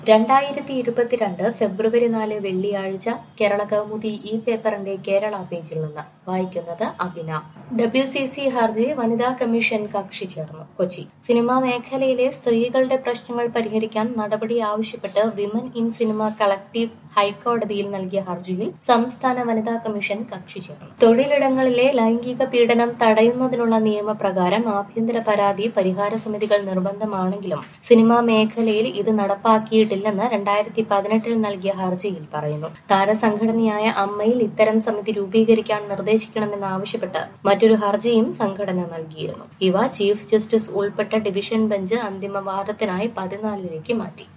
2022 ഫെബ്രുവരി 4 വെള്ളിയാഴ്ച കേരള കൗമുദി ഈ പേപ്പറിന്റെ കേരള പേജിൽ നിന്ന് വായിക്കുന്നത് അഭിന. WCC ഹർജി വനിതാ കമ്മീഷൻ കക്ഷി ചേർന്നു. കൊച്ചി. സിനിമാ മേഖലയിലെ സ്ത്രീകളുടെ പ്രശ്നങ്ങൾ പരിഹരിക്കാൻ നടപടി ആവശ്യപ്പെട്ട് വിമൻ ഇൻ സിനിമ കളക്ടീവ് ഹൈക്കോടതിയിൽ നൽകിയ ഹർജിയിൽ സംസ്ഥാന വനിതാ കമ്മീഷൻ കക്ഷി ചേർന്നു. തൊഴിലിടങ്ങളിലെ ലൈംഗിക പീഡനം തടയുന്നതിനുള്ള നിയമപ്രകാരം ആഭ്യന്തര പരാതി പരിഹാര സമിതികൾ നിർബന്ധമാണെങ്കിലും സിനിമാ മേഖലയിൽ ഇത് നടപ്പാക്കിയിട്ടില്ലെന്ന് 2018 നൽകിയ ഹർജിയിൽ പറയുന്നു. താരസംഘടനയായ അമ്മയിൽ ഇത്തരം സമിതി രൂപീകരിക്കാൻ നിർദ്ദേശിക്കണമെന്നാവശ്യപ്പെട്ട് മറ്റൊരു ഹർജിയും സംഘടന നൽകിയിരുന്നു. ഇവ ചീഫ് ജസ്റ്റിസ് ഉൾപ്പെട്ട ഡിവിഷൻ ബെഞ്ച് അന്തിമ വാദത്തിനായി 14ലേക്ക് മാറ്റി.